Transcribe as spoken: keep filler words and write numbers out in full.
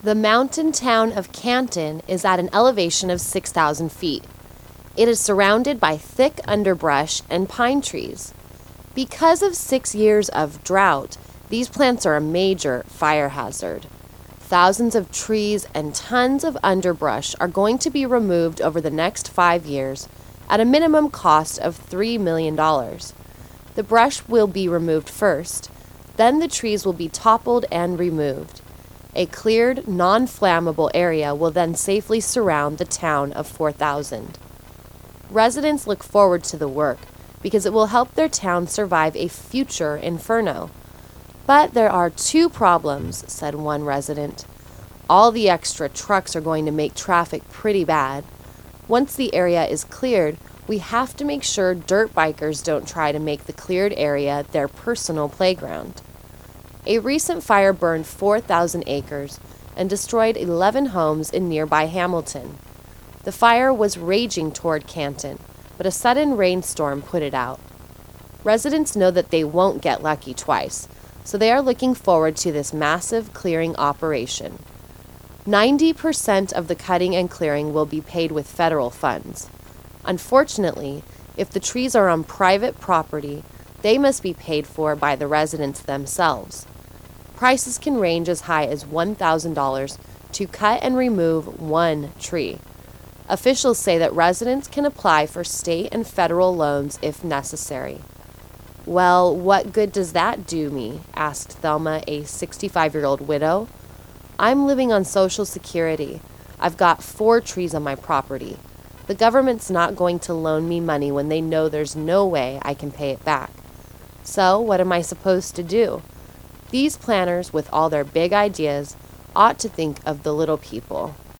The mountain town of Canton is at an elevation of six thousand feet. It is surrounded by thick underbrush and pine trees. Because of six years of drought, these plants are a major fire hazard. Thousands of trees and tons of underbrush are going to be removed over the next five years at a minimum cost of three million dollars. The brush will be removed first, then the trees will be toppled and removed. A cleared, non-flammable area will then safely surround the town of four thousand. Residents look forward to the work because it will help their town survive a future inferno. But there are two problems, said one resident. All the extra trucks are going to make traffic pretty bad. Once the area is cleared, we have to make sure dirt bikers don't try to make the cleared area their personal playground. A recent fire burned four thousand acres and destroyed eleven homes in nearby Hamilton. The fire was raging toward Canton, but a sudden rainstorm put it out. Residents know that they won't get lucky twice, so they are looking forward to this massive clearing operation. ninety percent of the cutting and clearing will be paid with federal funds. Unfortunately, if the trees are on private property, they must be paid for by the residents themselves. Prices can range as high as one thousand dollars to cut and remove one tree. Officials say that residents can apply for state and federal loans if necessary. Well, what good does that do me? Asked Thelma, a sixty-five-year-old widow. I'm living on Social Security. I've got four trees on my property. The government's not going to loan me money when they know there's no way I can pay it back. So, what am I supposed to do? These planners, with all their big ideas, ought to think of the little people.